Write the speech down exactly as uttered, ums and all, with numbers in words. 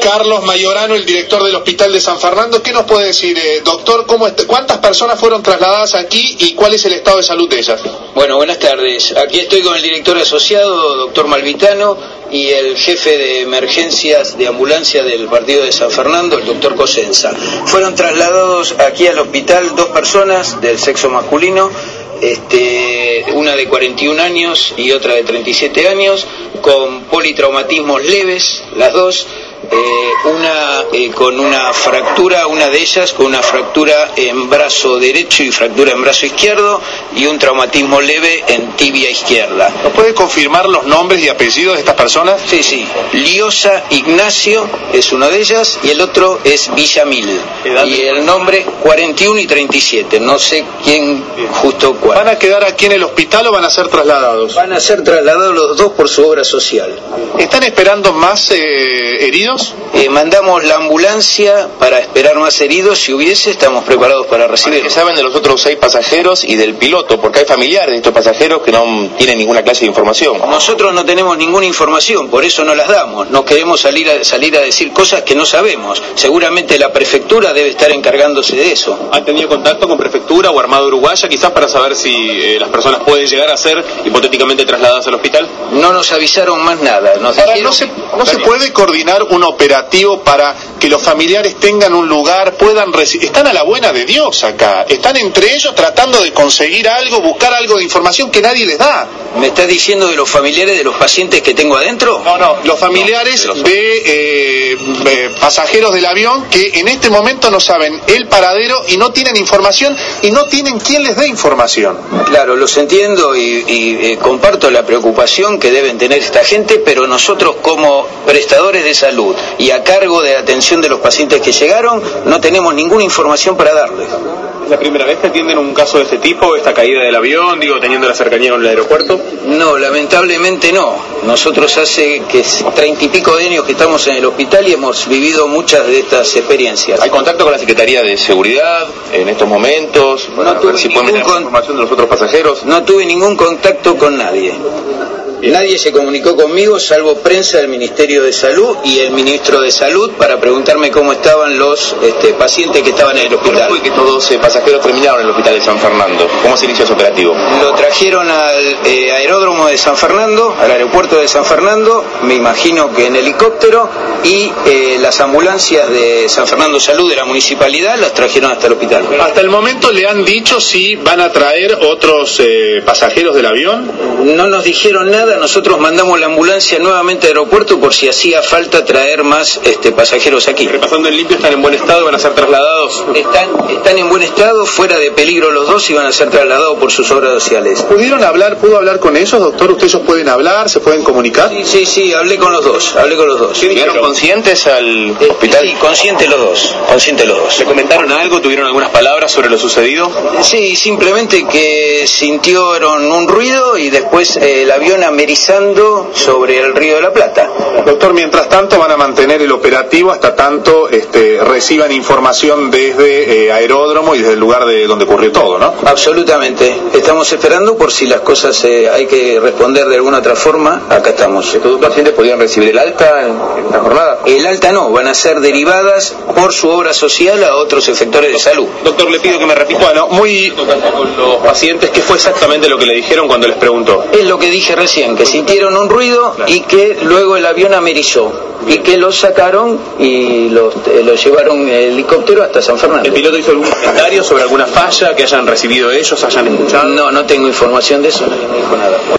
Carlos Mayorano, el director del Hospital de San Fernando. ¿Qué nos puede decir, eh, doctor? ¿Cómo est- ¿Cuántas personas fueron trasladadas aquí y cuál es el estado de salud de ellas? Bueno, buenas tardes. Aquí estoy con el director asociado, doctor Malvitano, y el jefe de emergencias de ambulancia del partido de San Fernando, el doctor Cosenza. Fueron trasladados aquí al hospital dos personas del sexo masculino, este, una de cuarenta y un años y otra de treinta y siete años, con politraumatismos leves, las dos. Eh, una eh, con una fractura, una de ellas con una fractura en brazo derecho y fractura en brazo izquierdo, y un traumatismo leve en tibia izquierda. ¿Nos puede confirmar los nombres y apellidos de estas personas? Sí, sí. Liosa Ignacio es una de ellas y el otro es Villamil. Y el nombre cuarenta y uno y treinta y siete. No sé quién justo cuál. ¿Van a quedar aquí en el hospital o van a ser trasladados? Van a ser trasladados los dos por su obra social. ¿Están esperando más eh, heridos? Eh, mandamos la ambulancia para esperar más heridos. Si hubiese, estamos preparados para recibir. ¿Qué saben de los otros seis pasajeros y del piloto? Porque hay familiares de estos pasajeros que no tienen ninguna clase de información. Nosotros no tenemos ninguna información, por eso no las damos. No queremos salir a, salir a decir cosas que no sabemos. Seguramente la prefectura debe estar encargándose de eso. ¿Han tenido contacto con prefectura o Armada Uruguaya quizás para saber si eh, las personas pueden llegar a ser hipotéticamente trasladadas al hospital? No nos avisaron más nada. Nos Ahora, dijeron... ¿no se, no se puede coordinar un operativo para que los familiares tengan un lugar, puedan recibir? Están a la buena de Dios acá, están entre ellos tratando de conseguir algo, buscar algo de información que nadie les da. ¿Me estás diciendo de los familiares de los pacientes que tengo adentro? No, no, los familiares No, de los... de eh, eh, pasajeros del avión que en este momento no saben el paradero y no tienen información y no tienen quien les dé información. Claro, los entiendo y, y eh, comparto la preocupación que deben tener esta gente, pero nosotros como prestadores de salud y a cargo de la atención de los pacientes que llegaron, no tenemos ninguna información para darles. ¿Es la primera vez que atienden un caso de este tipo, esta caída del avión, digo, teniendo la cercanía con el aeropuerto? No, lamentablemente no. Nosotros hace que treinta y pico de años que estamos en el hospital y hemos vivido muchas de estas experiencias. ¿Hay contacto con la Secretaría de Seguridad en estos momentos? Para No ver tuve si pueden ningún tener con- información de los otros pasajeros. No tuve ningún contacto con nadie. Nadie se comunicó conmigo, salvo prensa del Ministerio de Salud y el Ministro de Salud, para preguntarme cómo estaban los este, pacientes que estaban en el ¿Cómo hospital. fue que todos los pasajeros terminaron en el hospital de San Fernando? ¿Cómo se inició ese operativo? Lo trajeron al eh, aeródromo de San Fernando, al aeropuerto de San Fernando, me imagino que en helicóptero, y eh, las ambulancias de San Fernando Salud de la municipalidad las trajeron hasta el hospital. Hasta el momento le han dicho si van a traer otros eh, pasajeros del avión. No nos dijeron nada, nosotros mandamos la ambulancia nuevamente al aeropuerto por si hacía falta traer más este, pasajeros aquí. Repasando en limpio, están en buen estado y van a ser trasladados. Están, están en buen estado, fuera de peligro los dos y van a ser trasladados por sus obras sociales. ¿Pudieron hablar, pudo hablar con ellos, doctor? ¿Ustedes pueden hablar, se pueden comunicar? Sí, sí, sí, hablé con los dos, hablé con los dos. ¿Llegaron conscientes al Eh, hospital? Sí, conscientes los dos, conscientes los dos. ¿Le comentaron algo? ¿Tuvieron algunas palabras sobre lo sucedido? Sí, simplemente que sintieron un ruido y después eh, el avión amerizando sobre el Río de la Plata. Doctor, mientras tanto van a mantener el operativo hasta tanto este, reciban información desde eh, aeródromo y desde el lugar de donde ocurrió todo, ¿no? Absolutamente. Estamos esperando por si las cosas eh, hay que responder de alguna otra forma. Acá estamos. ¿Estos dos pacientes podían recibir el alta en esta jornada? El alta no, van a ser derivadas por su obra social a otros efectores de salud. Doctor, le pido que me repita. Bueno, muy... Con los pacientes, ¿qué fue exactamente lo que le dijeron cuando les preguntó? Es lo que dije recién, que sintieron un ruido y que luego el avión amerizó y que los sacaron y los, eh, los llevaron en helicóptero hasta San Fernando. ¿El piloto hizo algún comentario sobre alguna falla que hayan recibido ellos, hayan escuchado? No, no tengo información de eso, nadie me dijo nada.